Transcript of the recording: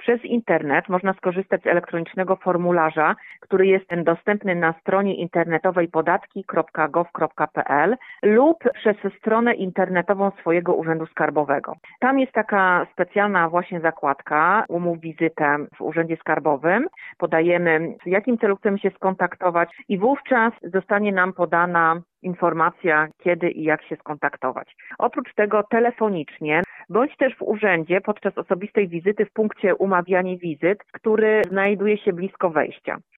Przez internet można skorzystać z elektronicznego formularza, który jest dostępny na stronie internetowej podatki.gov.pl lub przez stronę internetową swojego urzędu skarbowego. Tam jest taka specjalna właśnie zakładka umów wizytę w urzędzie skarbowym. Podajemy, w jakim celu chcemy się skontaktować i wówczas zostanie nam podana informacja, kiedy i jak się skontaktować. Oprócz tego telefonicznie, bądź też w urzędzie podczas osobistej wizyty w punkcie umawiania wizyt, który znajduje się blisko wejścia.